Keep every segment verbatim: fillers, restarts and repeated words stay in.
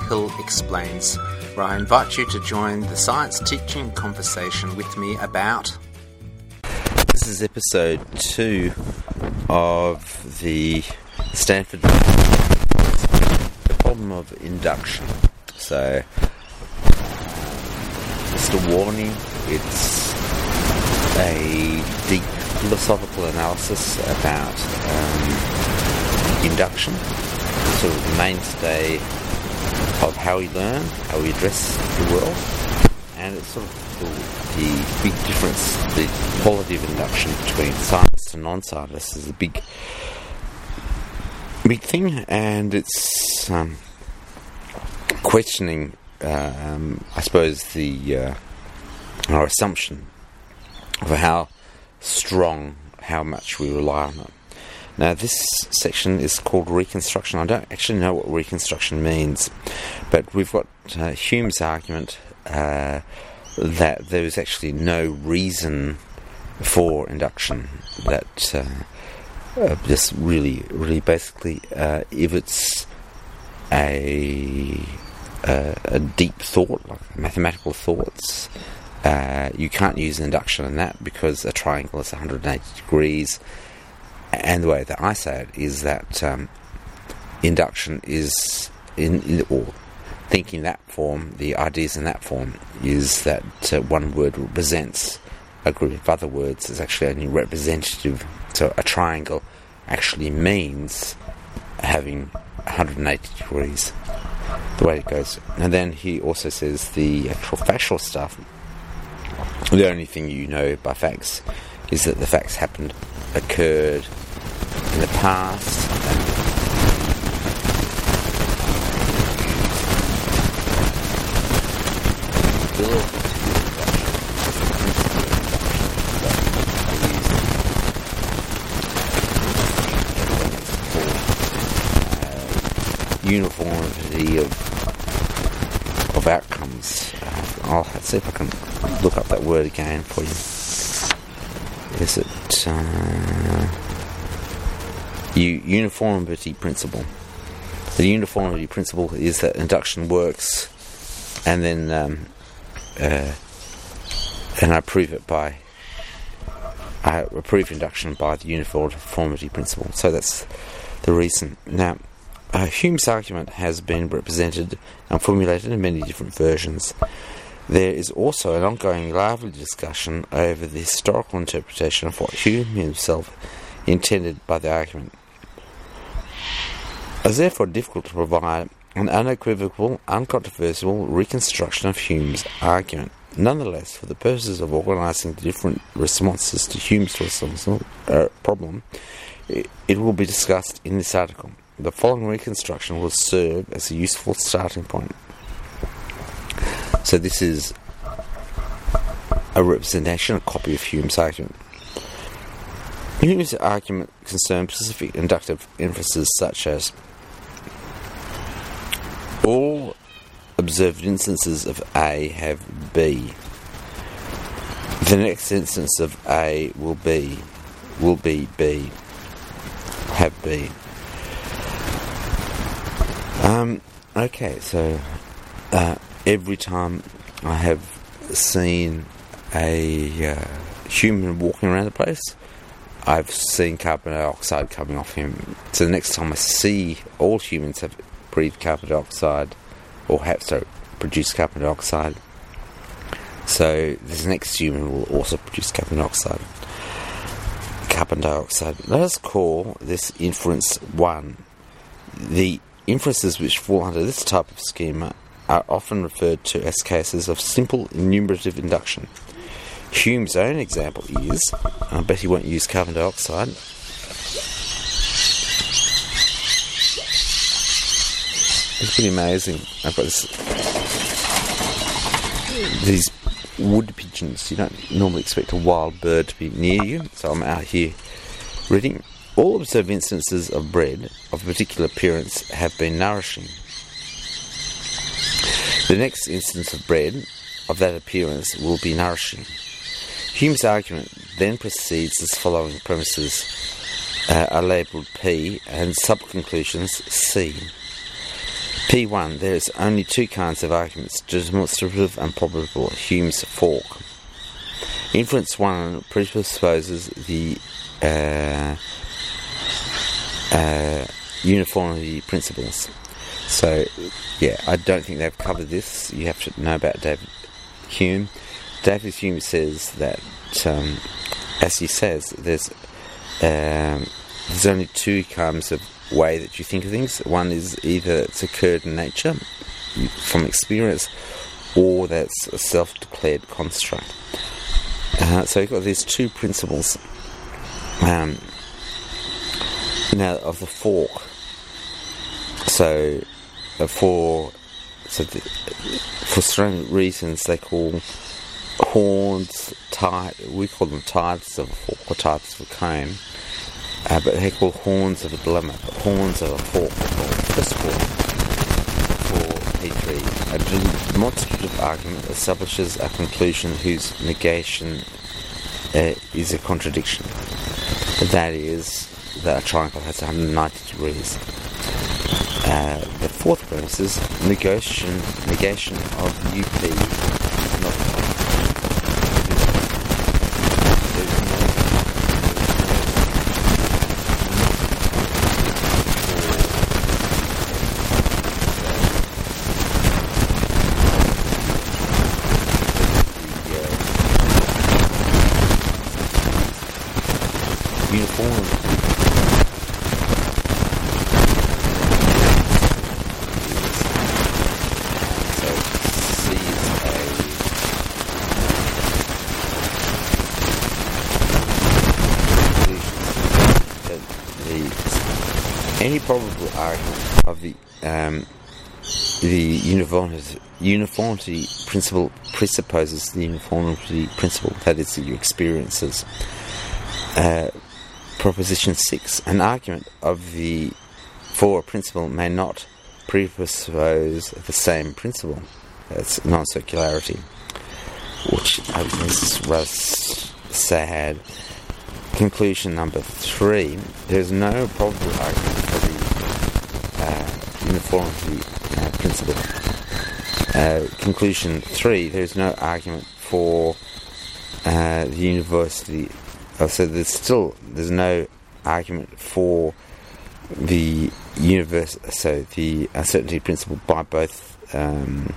Hill Explains, where I invite you to join the science teaching conversation with me about... This is episode two of the Stanford the problem of induction. So, just a warning, it's a deep philosophical analysis about um, induction, sort of the mainstay of how we learn, how we address the world, and it's sort of the, the big difference, the quality of induction between scientists and non-scientists is a big, big thing, and it's um, questioning, um, I suppose, the uh, our assumption of how strong, how much we rely on it. Now, this section is called Reconstruction. I don't actually know what Reconstruction means, but we've got uh, Hume's argument uh, that there is actually no reason for induction, that uh, uh, just really, really basically, uh, if it's a, a, a deep thought, like mathematical thoughts, Uh, you can't use induction in that because a triangle is one hundred eighty degrees, and the way that I say it is that um, induction is in, in or thinking that form, the ideas in that form is that uh, one word represents a group of other words is actually only representative. So a triangle actually means having one hundred eighty degrees, the way it goes. And then he also says the actual factual stuff. The only thing you know by facts is that the facts happened, occurred in the past, and uniformity of of outcomes. Uh, I'll see if I can look up that word again for you. Is it uh, u- uniformity principle? The uniformity principle is that induction works, and then um, uh, and I prove it by I prove induction by the uniformity principle. So that's the reason. Now, Uh, Hume's argument has been represented and formulated in many different versions. There is also an ongoing lively discussion over the historical interpretation of what Hume himself intended by the argument. It is therefore difficult to provide an unequivocal, uncontroversial reconstruction of Hume's argument. Nonetheless, for the purposes of organising the different responses to Hume's uh, problem, it, it will be discussed in this article. The following reconstruction will serve as a useful starting point. So this is a representation, a copy of Hume's argument. Hume's argument concerns specific inductive inferences such as all observed instances of A have B. The next instance of A will be, will be B, have B. Um, okay, so uh, every time I have seen a uh, human walking around the place, I've seen carbon dioxide coming off him. So the next time I see all humans have breathed carbon dioxide, or have so produced carbon dioxide, so this next human will also produce carbon dioxide. Carbon dioxide. Let us call this inference one. The inferences which fall under this type of schema are often referred to as cases of simple enumerative induction. Hume's own example is, I bet he won't use carbon dioxide, it's pretty amazing. I've got this, these wood pigeons. You don't normally expect a wild bird to be near you, so I'm out here reading. All observed instances of bread of a particular appearance have been nourishing. The next instance of bread of that appearance will be nourishing. Hume's argument then proceeds as following premises uh, are labelled P and sub-conclusions C. P one. There is only two kinds of arguments, demonstrative and probable. Hume's fork. Inference one presupposes the uh, uh, uniformity principles. So, yeah, I don't think they've covered this. You have to know about David Hume. David Hume says that, um, as he says, there's um, there's only two kinds of way that you think of things. One is either it's occurred in nature from experience, or that's a self-declared construct. Uh, so you've got these two principles. Um, now, of the fork. So, uh, for so the, for strange reasons, they call horns tithe. We call them tithes of a fork or tithes of a comb, uh, but they call horns of a dilemma. But horns of a fork. First of all, for P three, a demonstrative argument establishes a conclusion whose negation uh, is a contradiction. That is, that a triangle has one hundred ninety degrees. Uh, the fourth premise is negation, negation of U P is not uniform. Any probable argument of the um, the uniformity, uniformity principle presupposes the uniformity principle, that is, your experiences. Uh, proposition six: an argument of the for a principle may not presuppose the same principle. That's non-circularity, which I think is rather sad. Conclusion number three: there is no probable argument for the uh, uniformity uh, principle. Uh, conclusion three: there is no argument for uh, the university. Oh, so there's still there's no argument for the universe. So the uncertainty principle by both um,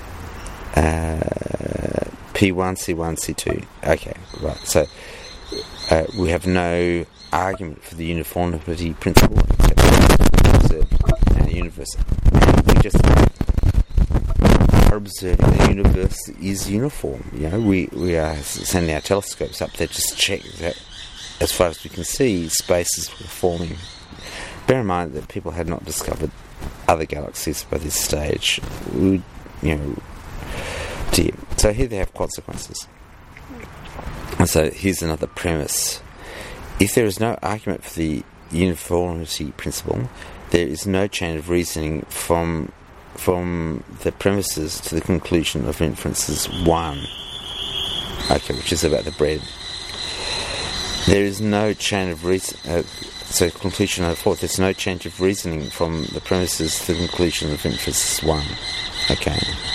uh, P one, C one, C two. Okay, right. So. Uh, we have no argument for the uniformity principle except for our universe. We just are observing the universe is uniform. You know, we, we are sending our telescopes up there just to check that, as far as we can see, spaces were forming. Bear in mind that people had not discovered other galaxies by this stage. We, you know, dear. So here they have consequences. So here's another premise. If there is no argument for the uniformity principle, there is no chain of reasoning from from the premises to the conclusion of inferences one. Okay, which is about the bread. There is no chain of reason. Uh, so conclusion number four. There's no chain of reasoning from the premises to the conclusion of inferences one. Okay.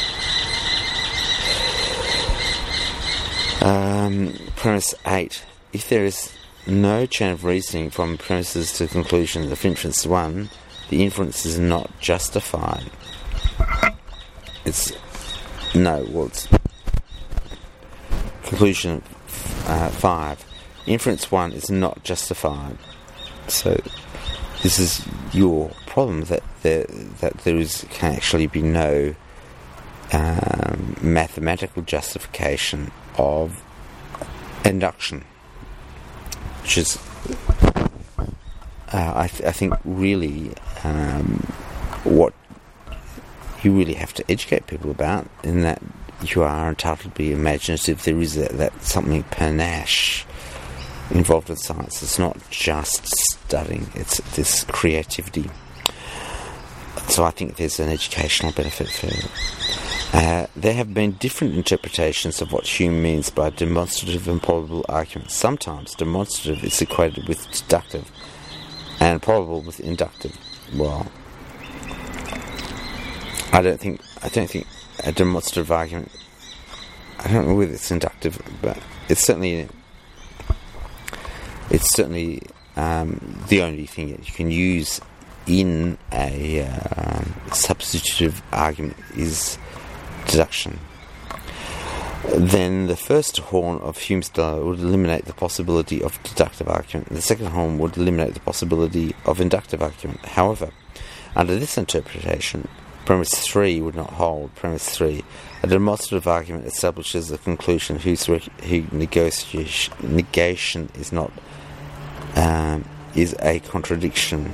Um, premise eight. If there is no chain of reasoning from premises to conclusion of inference one, the inference is not justified. It's no. Well, it's conclusion uh, five. Inference one is not justified. So this is your problem, that there that there is can actually be no um, mathematical justification of induction, which is, uh, I, th- I think, really um, what you really have to educate people about, in that you are entitled to be imaginative. There is that, that something panache involved with science. It's not just studying, it's this creativity. So I think there's an educational benefit for it. Uh, there have been different interpretations of what Hume means by demonstrative and probable arguments. Sometimes demonstrative is equated with deductive and probable with inductive. Well, I don't think I don't think a demonstrative argument. I don't know whether it's inductive, but it's certainly it's certainly um, the only thing that you can use in a uh, substitutive argument is deduction. Then the first horn of Hume's dilemma would eliminate the possibility of deductive argument, and the second horn would eliminate the possibility of inductive argument. However, under this interpretation, premise three would not hold. Premise three, a demonstrative argument establishes a conclusion whose, rec- whose negotiation, negation is not um, is a contradiction.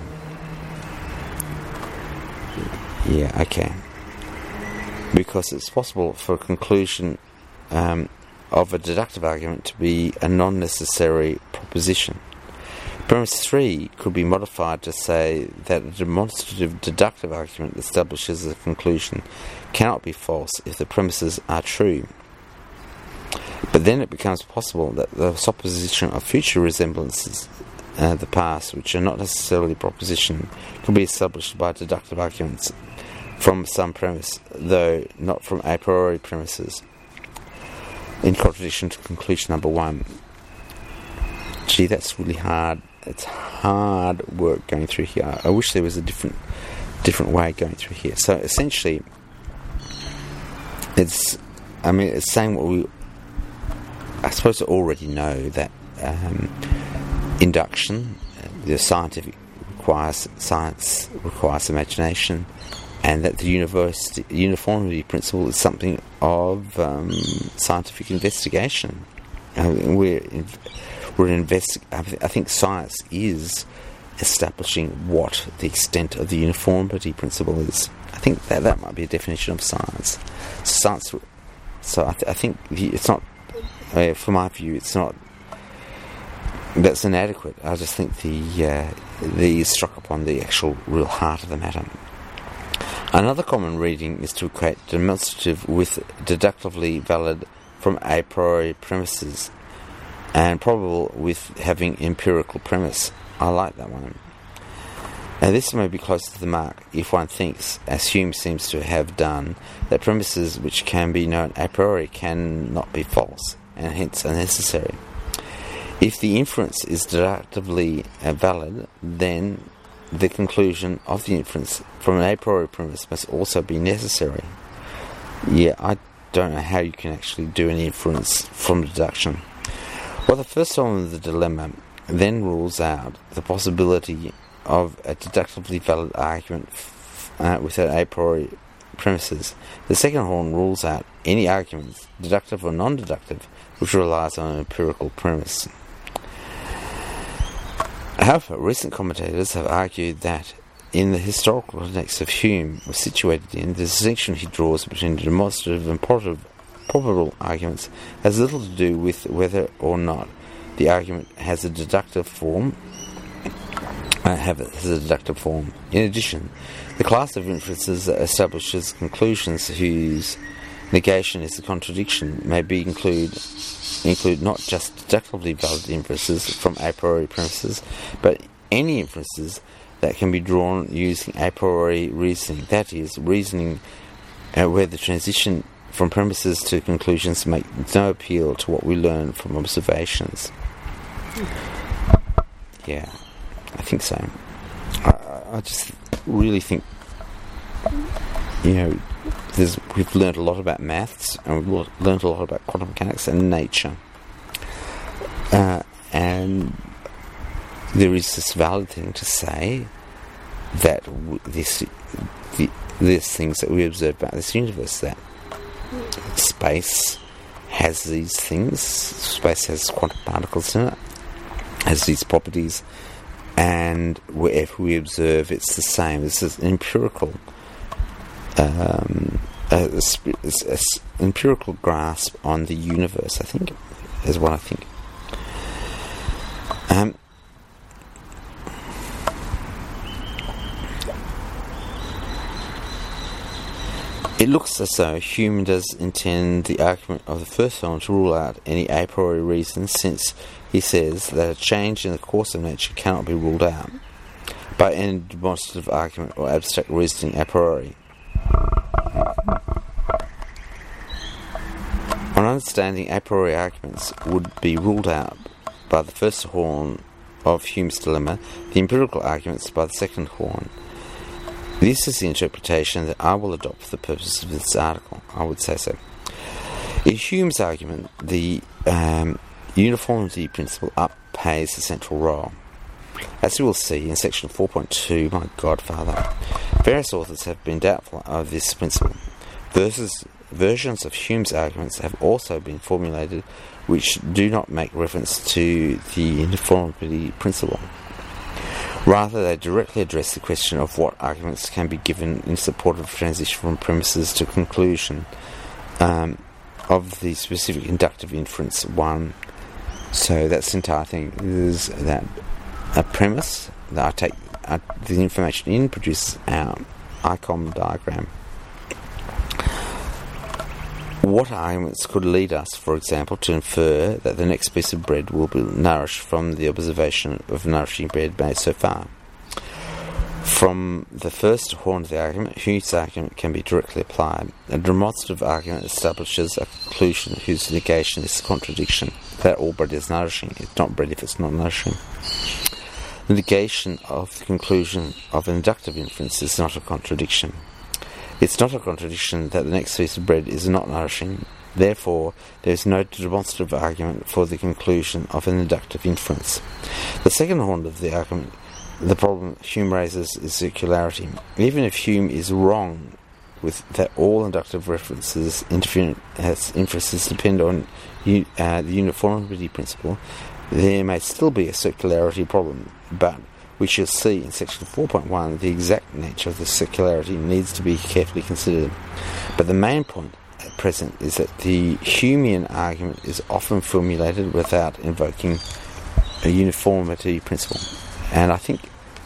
Yeah, okay. Because it's possible for a conclusion um, of a deductive argument to be a non-necessary proposition. Premise three could be modified to say that a demonstrative deductive argument establishes a conclusion cannot be false if the premises are true. But then it becomes possible that the supposition of future resemblances uh, the past, which are not necessarily proposition, can be established by deductive arguments from some premise, though not from a priori premises, in contradiction to conclusion number one. Gee, that's really hard. It's hard work going through here. I wish there was a different different way going through here. So essentially, it's, I mean, it's saying what we, I suppose, already know, that um, induction, the scientific requires science requires imagination, and that the university, uniformity principle is something of um, scientific investigation. Uh, we're in, we're invest. I think science is establishing what the extent of the uniformity principle is. I think that that might be a definition of science. Science. So I, th- I think it's not. Uh, from my view, it's not. That's inadequate. I just think the uh, the struck upon the actual real heart of the matter. Another common reading is to equate demonstrative with deductively valid from a priori premises, and probable with having empirical premise. I like that one. Now this may be close to the mark if one thinks, as Hume seems to have done, that premises which can be known a priori cannot be false, and hence unnecessary. If the inference is deductively valid, then the conclusion of the inference from an a priori premise must also be necessary. Yeah, I don't know how you can actually do an inference from deduction. Well, the first element of the dilemma then rules out the possibility of a deductively valid argument f- uh, without a priori premises. The second horn rules out any argument, deductive or non-deductive, which relies on an empirical premise. However, recent commentators have argued that in the historical context of Hume was situated in, the distinction he draws between demonstrative and probable, probable arguments has little to do with whether or not the argument has a deductive form. Uh, have it has a deductive form. In addition, the class of inferences that establishes conclusions whose negation is a contradiction may be include include not just deductively valid inferences from a priori premises, but any inferences that can be drawn using a priori reasoning. That is, reasoning uh, where the transition from premises to conclusions make no appeal to what we learn from observations. Yeah, I think so. I, I just really think, you know, There's, we've learned a lot about maths, and we've learned a lot about quantum mechanics and nature. Uh, and there is this valid thing to say that w- this, the, these things that we observe about this universe, that space has these things, space has quantum particles in it, has these properties, and wherever we observe, it's the same. This is empirical. Um, a, a, a, a empirical grasp on the universe, I think, is what I think. Um, it looks as though Hume does intend the argument of the first one to rule out any a priori reason, since he says that a change in the course of nature cannot be ruled out by any demonstrative argument or abstract reasoning a priori. understanding a priori arguments would be ruled out by the first horn of Hume's dilemma, the empirical arguments by the second horn. This is the interpretation that I will adopt for the purpose of this article. I would say so. In Hume's argument, the um, uniformity principle upplays the central role. As you will see in section four point two, my godfather, various authors have been doubtful of this principle. Versus, versions of Hume's arguments have also been formulated which do not make reference to the uniformity principle. Rather, they directly address the question of what arguments can be given in support of transition from premises to conclusion um, of the specific inductive inference one. So that's the entire thing. Is that a premise that I take uh, the information in, produces our I COM diagram. What arguments could lead us, for example, to infer that the next piece of bread will be nourished from the observation of nourishing bread made so far? From the first horn of the argument, Hume's argument can be directly applied. A demonstrative argument establishes a conclusion whose negation is a contradiction, that all bread is nourishing. It's not bread if it's not nourishing. The negation of the conclusion of an inductive inference is not a contradiction. It's not a contradiction that the next piece of bread is not nourishing. Therefore, there is no demonstrative argument for the conclusion of an inductive inference. The second horn of the argument, the problem Hume raises, is circularity. Even if Hume is wrong with that all inductive references as inferences depend on uh, the uniformity principle, there may still be a circularity problem, but we shall see in section four point one the exact nature of the circularity needs to be carefully considered. But the main point at present is that the Humean argument is often formulated without invoking a uniformity principle. And I think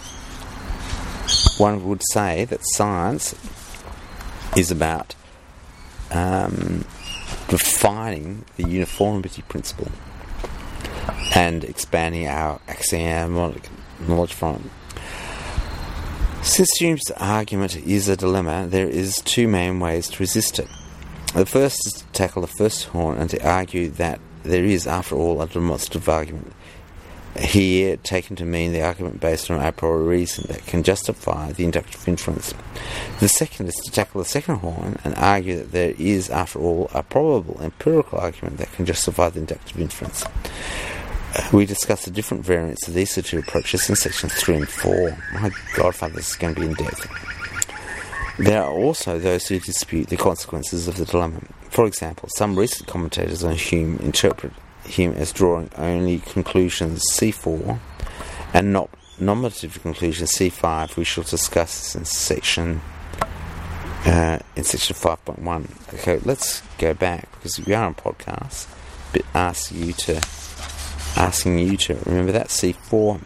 one would say that science is about um, defining the uniformity principle and expanding our axiomatic knowledge from it. Since Hume's argument is a dilemma, there is two main ways to resist it. The first is to tackle the first horn and to argue that there is, after all, a demonstrative argument, here taken to mean the argument based on a priori reason that can justify the inductive inference. The second is to tackle the second horn and argue that there is, after all, a probable empirical argument that can justify the inductive inference. We discuss the different variants of these two approaches in sections three and four. My godfather, this is going to be in depth. There are also those who dispute the consequences of the dilemma. For example, some recent commentators on Hume interpret him as drawing only conclusions C four and not nominative conclusions C five. We shall discuss in section uh, in section five point one. Okay, let's go back because we are on podcast, but ask you to asking you to remember that C four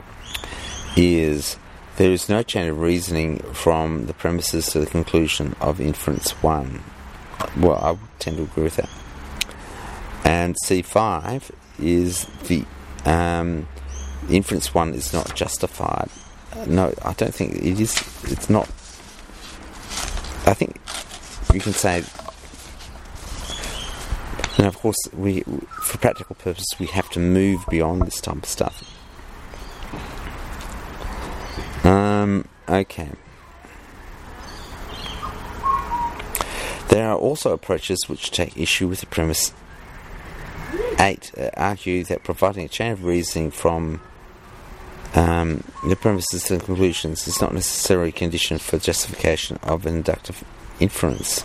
is there is no chain of reasoning from the premises to the conclusion of inference one. Well, I would tend to agree with that. And C five is the um, inference one is not justified. Uh, no, I don't think it is. It's not. I think you can say. And of course, we, for practical purposes, we have to move beyond this type of stuff. Um, okay. There are also approaches which take issue with the premise eight, uh, argue that providing a chain of reasoning from um, the premises to the conclusions is not necessarily a condition for justification of an inductive inference.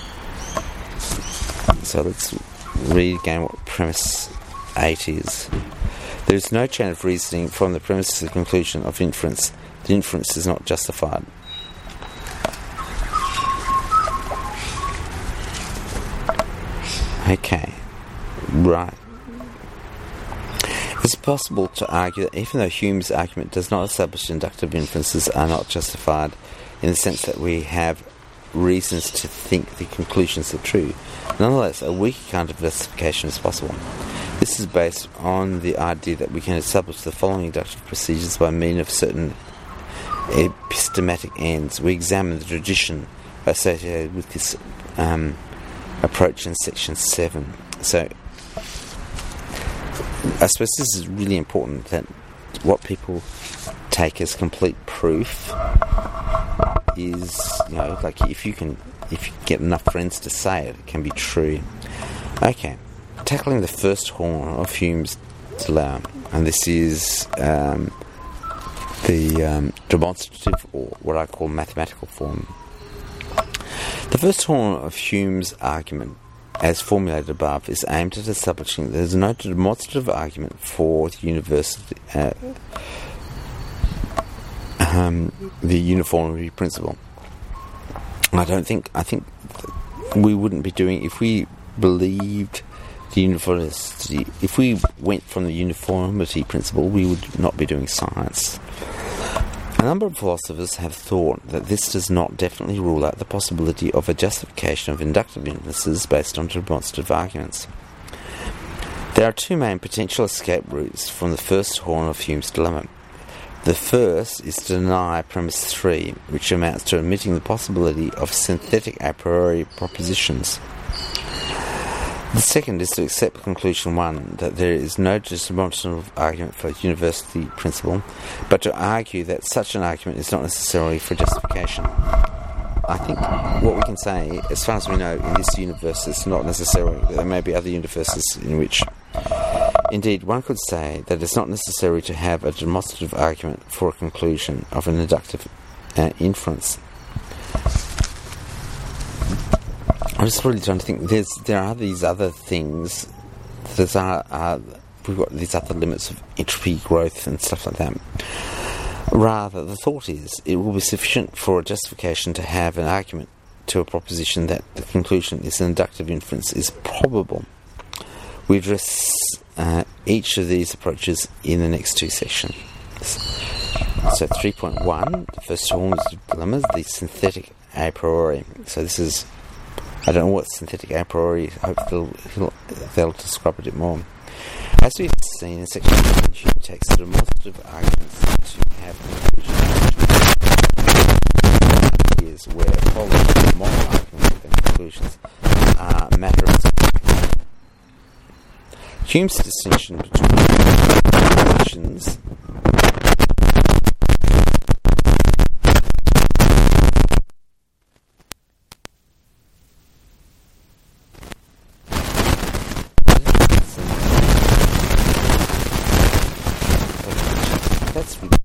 So let's read again what premise eight is. There is no chain of reasoning from the premise to the conclusion of inference. The inference is not justified. Okay, right. It's possible to argue that even though Hume's argument does not establish inductive inferences are not justified in the sense that we have reasons to think the conclusions are true, nonetheless a weaker kind of justification is possible. This is based on the idea that we can establish the following inductive procedures by means of certain epistematic ends. We examine the tradition associated with this um, approach in section seven. So I suppose this is really important, that what people take as complete proof is, you know, like if you can if you get enough friends to say it, it can be true. Okay, tackling the first horn of Hume's dilemma, and this is um, the um, demonstrative, or what I call mathematical form. The first horn of Hume's argument, as formulated above, is aimed at establishing that there is no demonstrative argument for the university, uh, um, the uniformity principle. I don't think. I think we wouldn't be doing if we believed the uniformity. If we went from the uniformity principle, we would not be doing science. A number of philosophers have thought that this does not definitely rule out the possibility of a justification of inductive inferences based on demonstrative arguments. There are two main potential escape routes from the first horn of Hume's dilemma. The first is to deny premise three, which amounts to admitting the possibility of synthetic a priori propositions. The second is to accept conclusion one, that there is no demonstrative argument for a university principle, but to argue that such an argument is not necessarily for justification. I think what we can say, as far as we know, in this universe, it's not necessarily. There may be other universes in which, indeed, one could say that it's not necessary to have a demonstrative argument for a conclusion of an inductive uh, inference. I'm just really trying to think. There's there are these other things. There's are, are we've got these other limits of entropy growth and stuff like that. Rather, the thought is it will be sufficient for a justification to have an argument to a proposition that the conclusion is an inductive inference is probable. We address uh, each of these approaches in the next two sections. So three point one, the first horn is the dilemmas, the synthetic a priori. So this is, I don't know what synthetic a priori is. I hope they'll, they'll describe it more. As we've seen in section one, Hume takes the demonstrative arguments to have conclusions is where following the model arguments and conclusions are matter of fact. Hume's distinction between conclusions That's really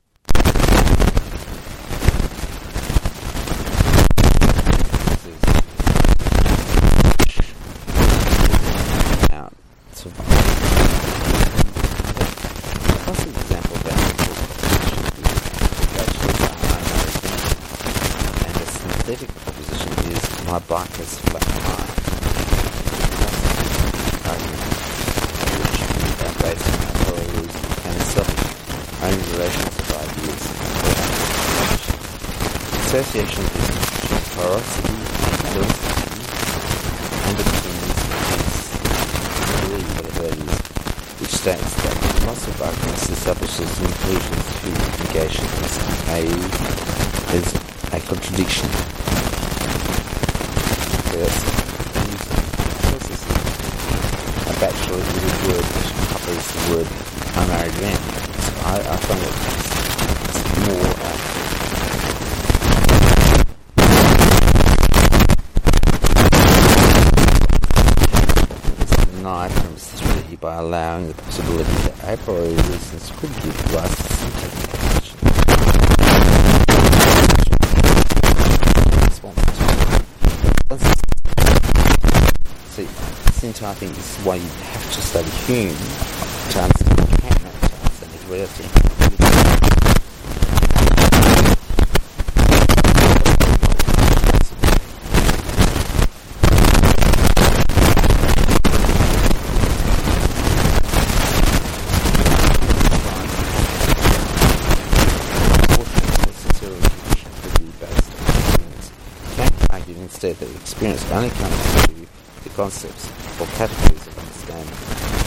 out. So, a classic example of that and a synthetic proposition is my bike has flat tire. Which based on our rules and selfish only relations of ideas. Association is porosity, velocity, and opinions, belief, whatever it is, which states that the demonstrative arguments establishes conclusions to negation as a, as a contradiction. So that's a bachelor is a word which covers the word unmarried man. I, I find it more uh, it's denied from three by allowing the possibility that a priori reasons could give rise to synthetic proposition. See, this entire thing is why you have to study Hume to understand the character and his reality. Instead, that experience only comes to the concepts or categories of understanding.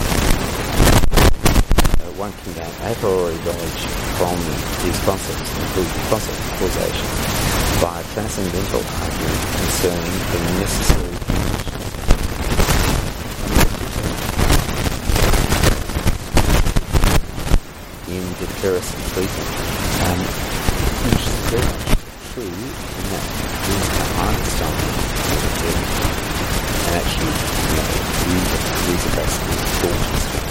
Uh, one can gain a priori knowledge from these concepts, including the concept of causation, by transcendental argument concerning the necessary conditions. comparison treatment, um, which is very much true in that these are Einstein and actually, you know, these are, these are basically thought experiments.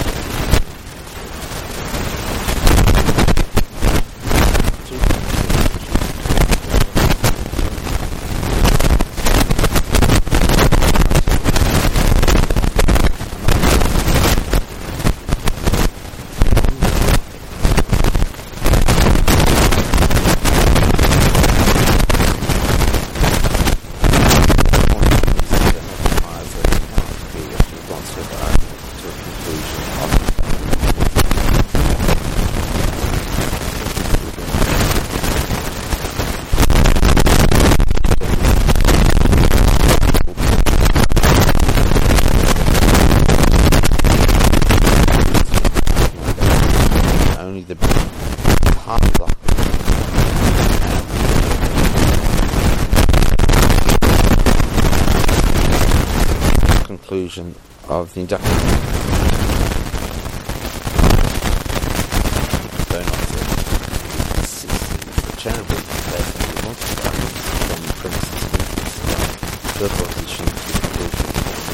The part block conclusion of the induction. Though not so, the channel is basically multiplied from the premises of the proposition to the conclusion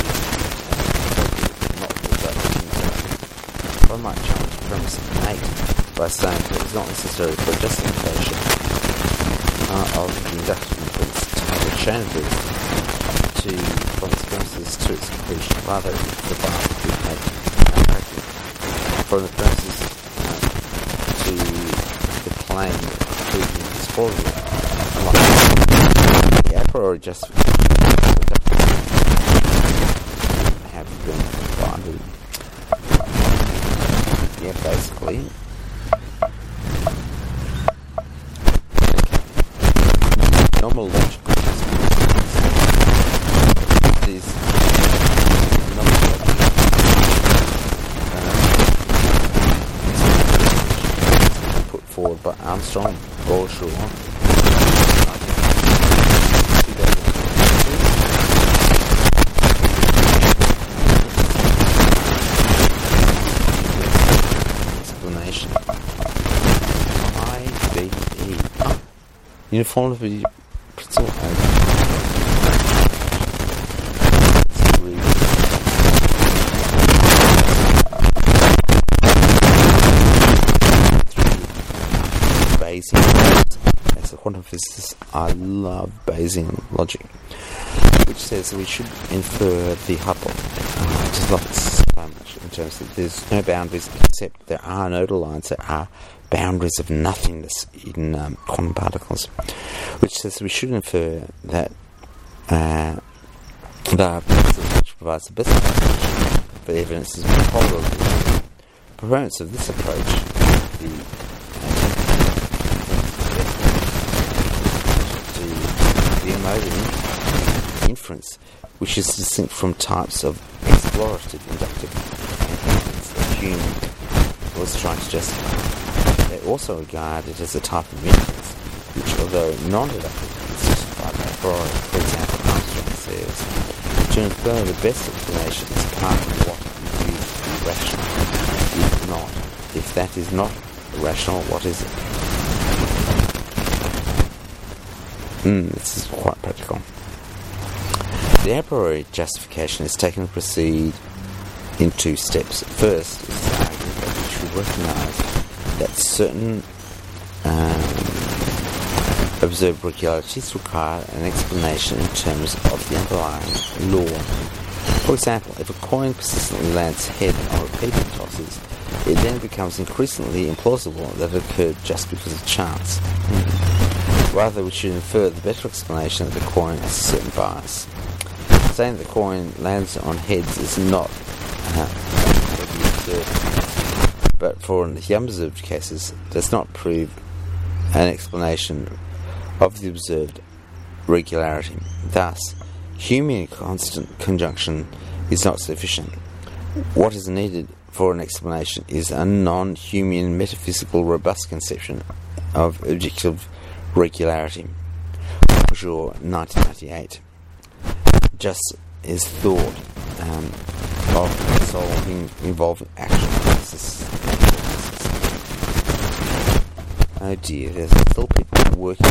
not the I might challenge premise eight by saying that it's not necessary for justification uh, of the induction inputs to have a chain boost to from its premises to its conclusion. Rather, the bar would be made practical from the premises uh, to the claim conclusion is plausible. Unlike the a priori justification have been provided. Yeah, basically. Normal logical these normal logical uh, put forward by Armstrong, Gauchois, explanation. I B E uniformity principle and Bayesian. As a quantum physicist, I love Bayesian logic, which says we should infer the hypothesis. Uh, just not so much in terms of there's no boundaries, except there are nodal lines that are boundaries of nothingness in um, quantum particles, which says we should infer that uh, the hypothesis which provides the best explanation for evidence is polar. Proponents of this approach, the to the emotive inference, which is distinct from types of explorative inductive inference that Hume was trying to justify. They also regard it as a type of inference which, although non-deductive, is justified by priori. For example, Armstrong says, to infer the best explanation is part of what is used to be rational. If not, if that is not rational, what is it? Mm, this is quite practical. The a priori justification is taken to proceed in two steps. First is the argument that we should recognise that certain um, observed regularities require an explanation in terms of the underlying law. For example, if a coin persistently lands head on repeated tosses, it then becomes increasingly implausible that it occurred just because of chance. Mm. Rather, we should infer the better explanation that the coin has a certain bias. Saying the coin lands on heads is not uh, but for the unobserved cases does not prove an explanation of the observed regularity. Thus, Humean constant conjunction is not sufficient. What is needed for an explanation is a non-Humean metaphysical robust conception of objective regularity. Bonjour, nineteen ninety-eight. Just is thought um, of solving involving actual processes. Oh dear, there's still people working.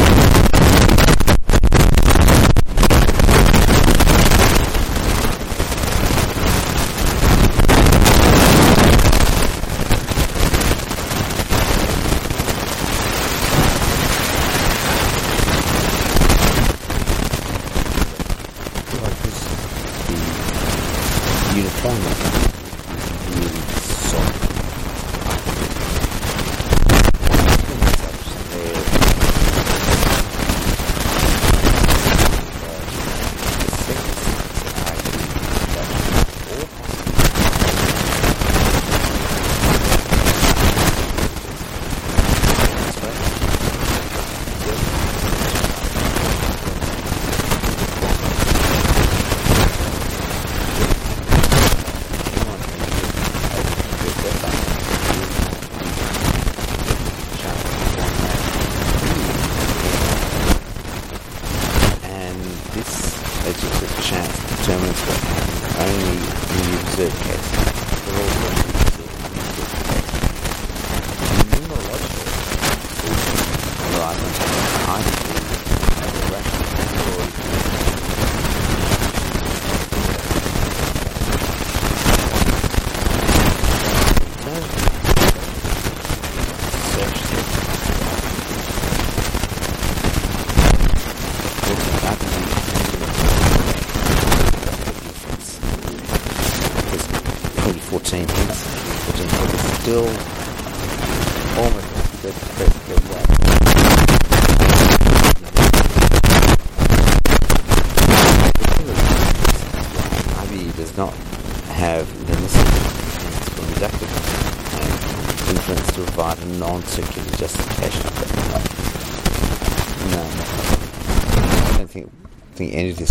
Uniform really soft. Determines what happens only in the observed case. They're all going to be numerological relies on either as a rational or fourteen hits, fourteen hits, still almost the perfect way. I B does not have the necessary for inductive and inference to provide a non-circular justification of that. No, I don't think, think any of this.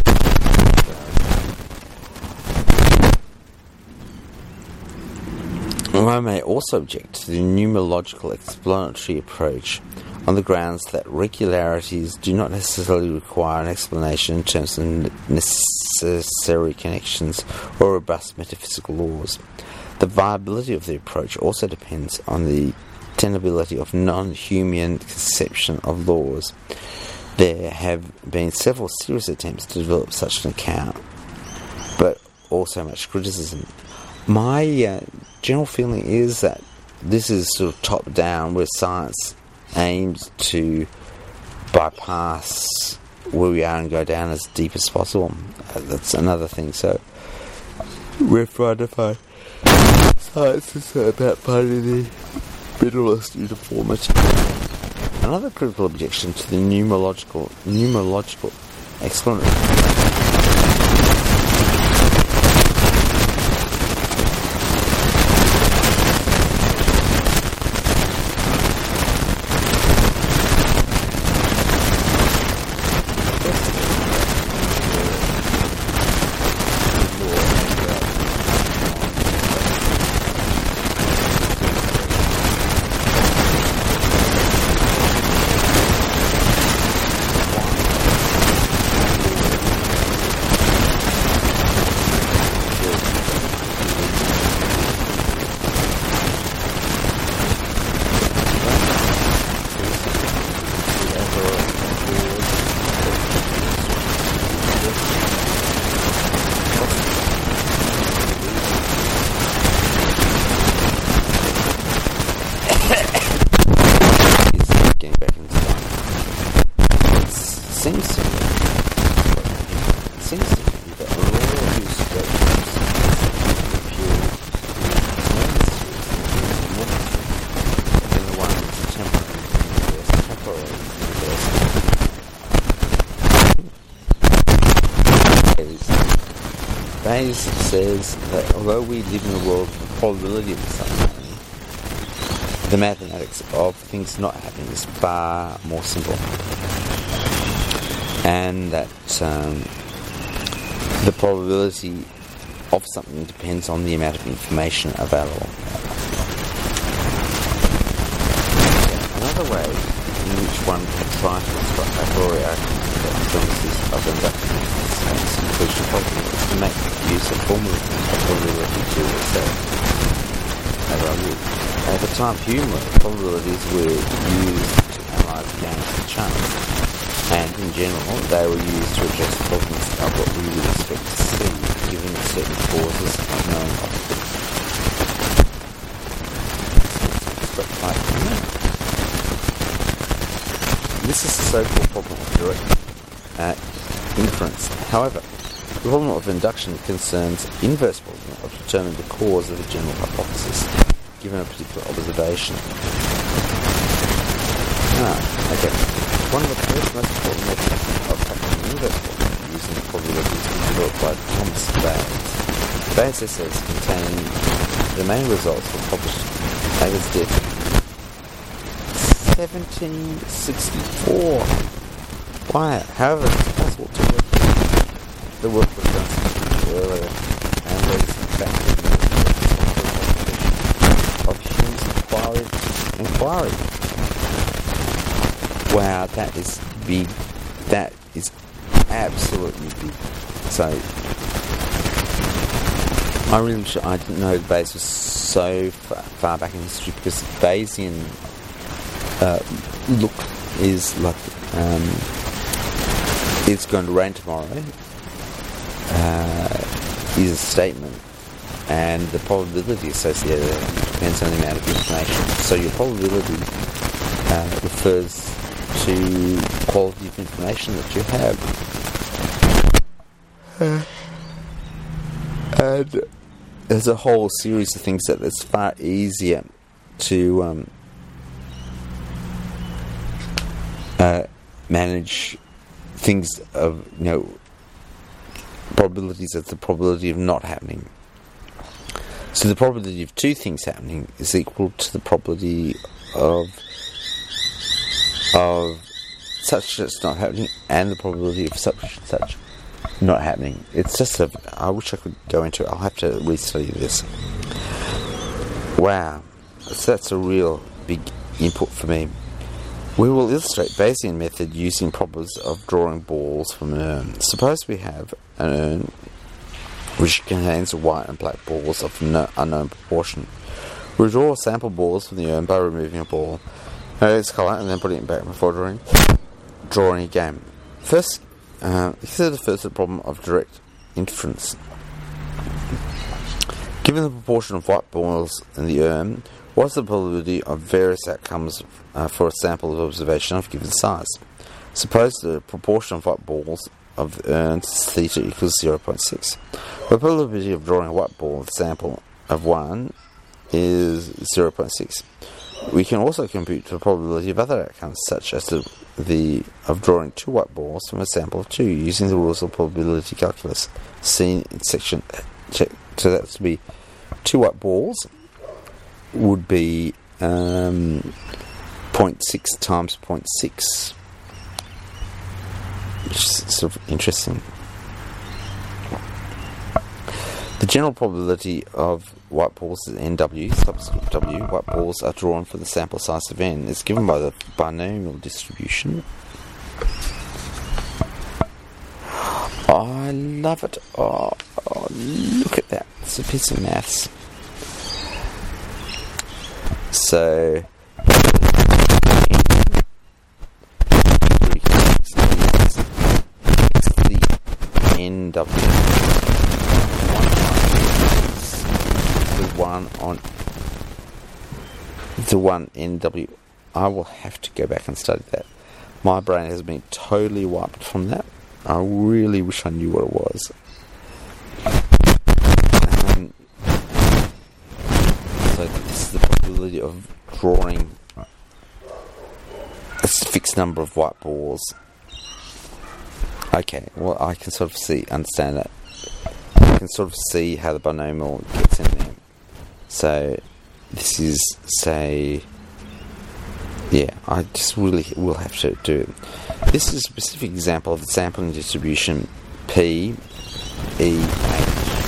I may also object to the numerological explanatory approach on the grounds that regularities do not necessarily require an explanation in terms of necessary connections or robust metaphysical laws. The viability of the approach also depends on the tenability of non-Humean conception of laws. There have been several serious attempts to develop such an account, but also much criticism. My uh, general feeling is that this is sort of top down, where science aims to bypass where we are and go down as deep as possible. Uh, that's another thing. So we're trying to find science is about finding the mineralist uniformity. Another critical objection to the numerological numerological explanation. Seems to me, it seems to me that a lot of these statements appear more than the one that's temporary universe, temporary universe. Bayes says that although we live in a world with a probability of something, the mathematics of things not happening is far more simple. And that um, the probability of something depends on the amount of information available. Another way in which one can try to construct a priori argument for the premises of inductive conclusion problem is to make use of formalism of probability to itself. At the time of Hume, probabilities were used to analyse games and chance, and in general, they were used to address problems of what we would expect to see, given certain causes of known obstacles. This is the so-called problem of direct uh, inference. However, the problem of induction concerns inverse problem of determining the cause of a general hypothesis, given a particular observation. Ah, okay. One of the first most important methods of tackling the inverse problem using the probabilities was developed by Thomas Bayes. Bayes' essays contain the main results were published at his death seventeen sixty-four. Why? However, it's possible to work the work was done significantly earlier, and there is in fact of Hume's inquiry. Inquiry. Wow, that is big. That is absolutely big. So, I really wish I didn't know Bayes was so far, far back in history, because Bayesian uh, look is like um, it's going to rain tomorrow uh, is a statement, and the probability associated depends on the amount of information. So your probability uh, refers to quality of information that you have. Uh, and there's a whole series of things that it's far easier to um, uh, manage things of, you know, probabilities as the probability of not happening. So the probability of two things happening is equal to the probability of of such that's not happening and the probability of such such not happening. It's just a, I wish I could go into it. I'll have to restudy this. Wow. So that's a real big input for me. We will illustrate Bayesian method using problems of drawing balls from an urn. Suppose we have an urn which contains white and black balls of no unknown proportion. We draw sample balls from the urn by removing a ball, know its colour, and then putting it back before drawing drawing again. First, uh, consider the first problem of direct inference. Given the proportion of white balls in the urn, what is the probability of various outcomes uh, for a sample of observation of given size? Suppose the proportion of white balls of the urn theta equals zero point six. The probability of drawing a white ball with a sample of one is zero point six. We can also compute the probability of other outcomes, such as the, the of drawing two white balls from a sample of two, using the rules of probability calculus seen in section check. So that's to be two white balls would be um, zero point six times zero point six, which is sort of interesting. The general probability of white balls is N W, subscript W. White balls are drawn for the sample size of N. It's given by the binomial distribution. Oh, I love it. Oh, oh, look at that. It's a piece of maths. So, it's the N W. One on the one N W. I will have to go back and study that. My brain has been totally wiped from that. I really wish I knew what it was. Um, so this is the probability of drawing a fixed number of white balls. Okay, well I can sort of see, understand that. I can sort of see how the binomial gets in there. So, this is, say, yeah, I just really will have to do it. This is a specific example of the sampling distribution P, E, H.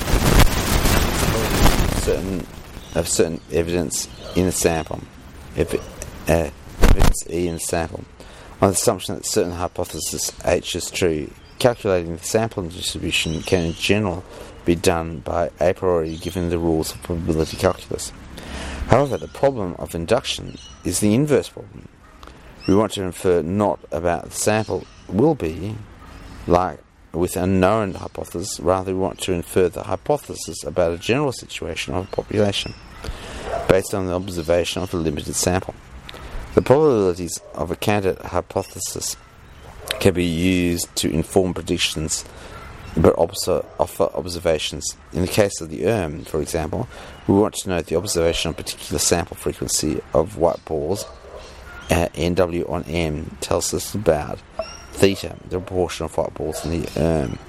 Certain, of certain evidence in a sample. If it, uh, evidence E in a sample. On the assumption that certain hypothesis H is true, calculating the sampling distribution can in general be done by a priori given the rules of probability calculus. However, the problem of induction is the inverse problem. We want to infer not about the sample will be, like with a known hypothesis, rather we want to infer the hypothesis about a general situation of a population, based on the observation of a limited sample. The probabilities of a candidate hypothesis can be used to inform predictions, but also offer observations. In the case of the E R M, for example, we want to know the observation of particular sample frequency of white balls. Uh, N W on M tells us about theta, the proportion of white balls in the E R M.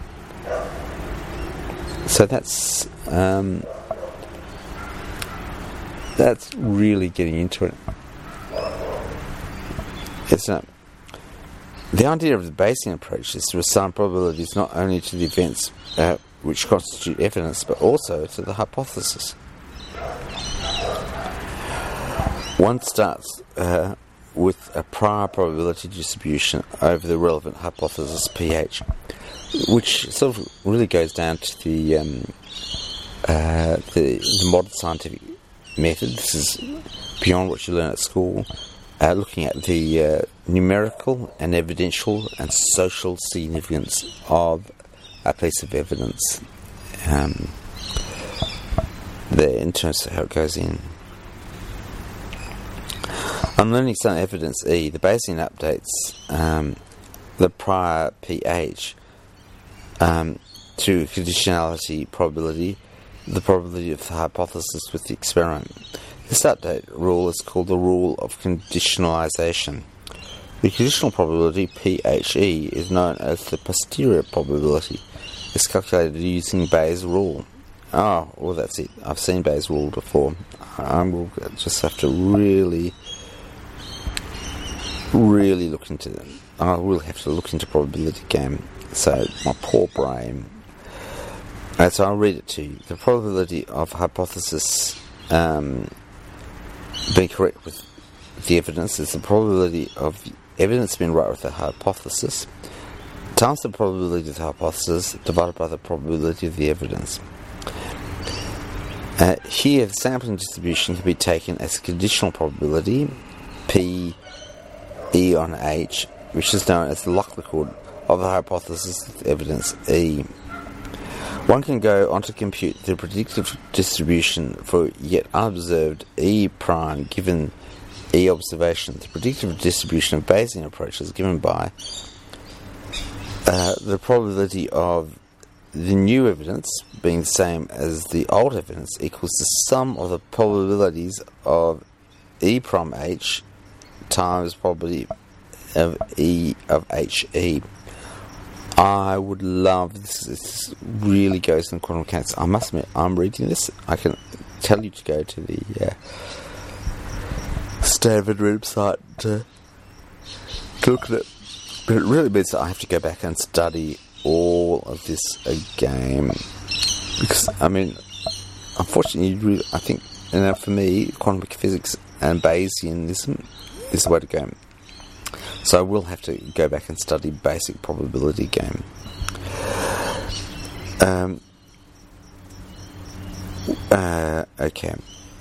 So that's um, that's really getting into it. It's not. The idea of the Bayesian approach is to assign probabilities not only to the events uh, which constitute evidence, but also to the hypothesis. One starts uh, with a prior probability distribution over the relevant hypothesis pH, which sort of really goes down to the um, uh, the, the modern scientific method. This is beyond what you learn at school. Uh, looking at the uh, numerical and evidential and social significance of a piece of evidence um, there in terms of how it goes in. I'm learning some evidence E. The Bayesian updates um, the prior pH um, to conditionality probability, the probability of the hypothesis with the experiment. This update rule is called the rule of conditionalization. The conditional probability, P H E, is known as the posterior probability. It's calculated using Bayes' rule. Oh, well that's it. I've seen Bayes' rule before. I will just have to really, really look into it. I will have to look into probability game. So, my poor brain. And so I'll read it to you. The probability of hypothesis um, being correct with the evidence is the probability of evidence being right with the hypothesis times the probability of the hypothesis divided by the probability of the evidence. Uh, here, the sampling distribution can be taken as a conditional probability, P E on H, which is known as the likelihood of the hypothesis with evidence E. One can go on to compute the predictive distribution for yet unobserved E prime given E observation. The predictive distribution of Bayesian approach is given by uh, the probability of the new evidence being the same as the old evidence equals the sum of the probabilities of E prime H times probability of E of H E. I would love this. This really goes in quantum mechanics. I must admit, I'm reading this. I can tell you to go to the uh, Stanford website to, to look at it. But it really means that I have to go back and study all of this again. Because, I mean, unfortunately, really, I think, you know, for me, quantum physics and Bayesianism is the way to go. So I will have to go back and study basic probability game. Um, uh, okay.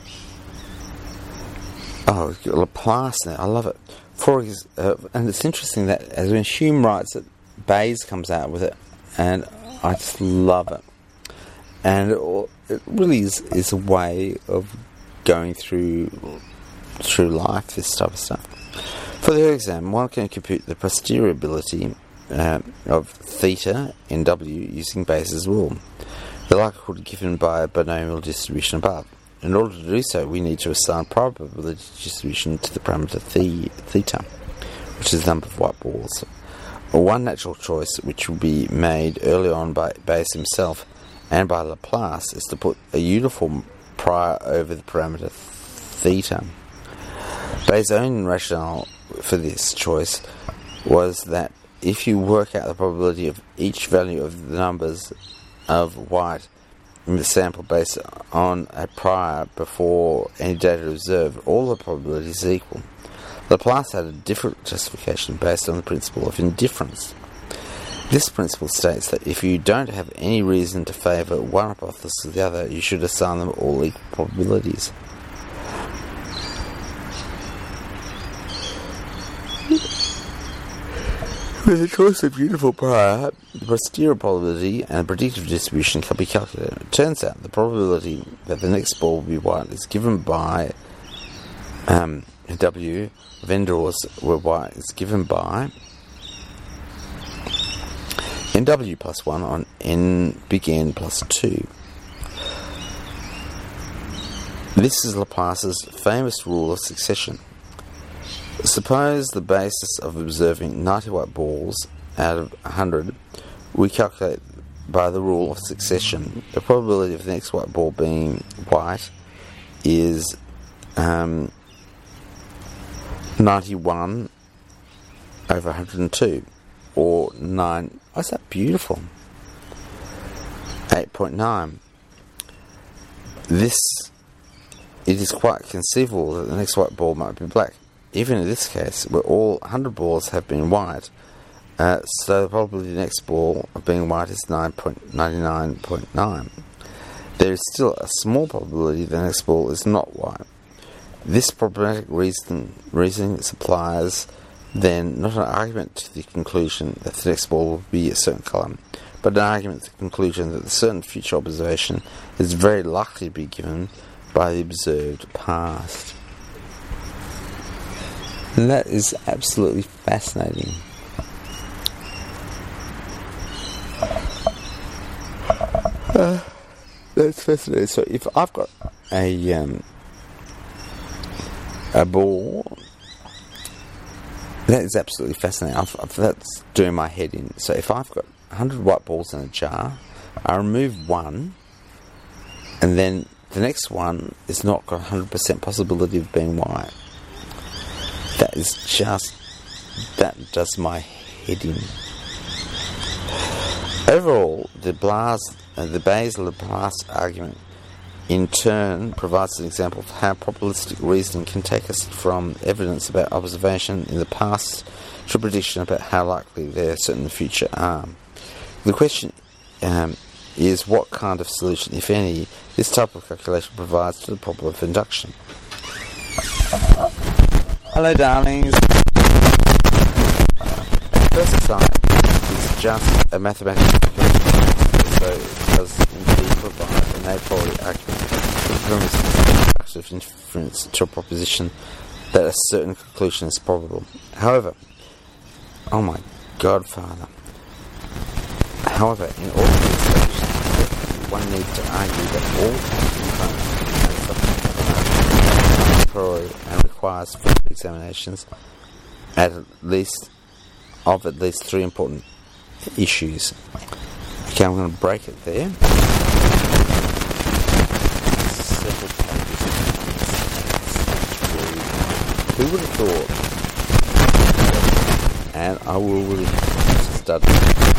Oh, Laplace now. I love it. For uh, and it's interesting that as when Hume writes it, Bayes comes out with it, and I just love it. And it, it really is, is a way of going through through life, this type of stuff. For the exam, one can compute the posteriority uh, of theta N W using Bayes' rule, the likelihood given by a binomial distribution above. In order to do so, we need to assign probability distribution to the parameter theta, which is the number of white balls. One natural choice, which will be made early on by Bayes himself and by Laplace, is to put a uniform prior over the parameter theta. Bayes' own rationale for this choice was that if you work out the probability of each value of the numbers of white in the sample based on a prior before any data observed, all the probabilities are equal. Laplace had a different justification based on the principle of indifference. This principle states that if you don't have any reason to favour one hypothesis or the other, you should assign them all equal probabilities. With the choice of uniform prior, the posterior probability and predictive distribution can be calculated. It turns out the probability that the next ball will be white is given by um, W of n draws where white is given by N W plus one on N big N plus two. This is Laplace's famous rule of succession. Suppose the basis of observing ninety white balls out of one hundred, we calculate by the rule of succession. The probability of the next white ball being white is um, ninety-one over one hundred two, or nine. Oh, is that beautiful? eight point nine. This, it is quite conceivable that the next white ball might be black. Even in this case, where all one hundred balls have been white, uh, so probably the next ball of being white is nine point nine nine point nine. There is still a small probability the next ball is not white. This problematic reason, reasoning supplies, then, not an argument to the conclusion that the next ball will be a certain colour, but an argument to the conclusion that a certain future observation is very likely to be given by the observed past. And that is absolutely fascinating. Uh, that's fascinating. So if I've got a um, a ball, that is absolutely fascinating. I've, I've, that's doing my head in. So if I've got one hundred white balls in a jar, I remove one, and then the next one is not got one hundred percent possibility of being white. That is just, that does my head in. Overall, the Blas, uh, the Bayes-Laplace argument in turn provides an example of how probabilistic reasoning can take us from evidence about observation in the past to prediction about how likely they are certain in the future are. The question um, is what kind of solution, if any, this type of calculation provides to the problem of induction. Hello, darlings. First sight is just a mathematical calculation, so it does indeed provide an a priori argument for the inference to a proposition that a certain conclusion is probable. However, oh my godfather. However, in order to establish one needs to argue that all components are a priori and requires further examinations at least of at least three important issues. Okay, I'm going to break it there. Several pages. Who would have thought? And I will really study.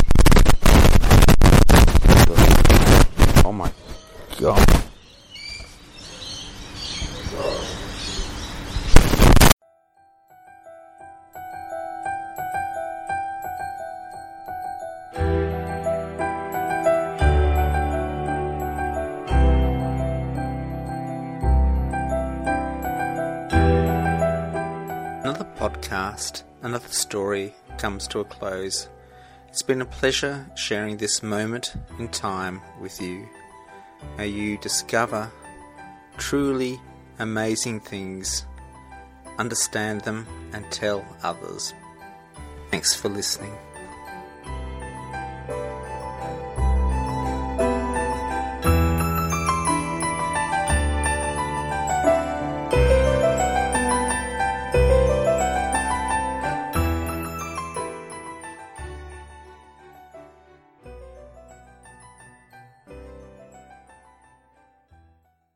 Oh my god. Another podcast, another story comes to a close. It's been a pleasure sharing this moment in time with you. May you discover truly amazing things, understand them, and tell others. Thanks for listening.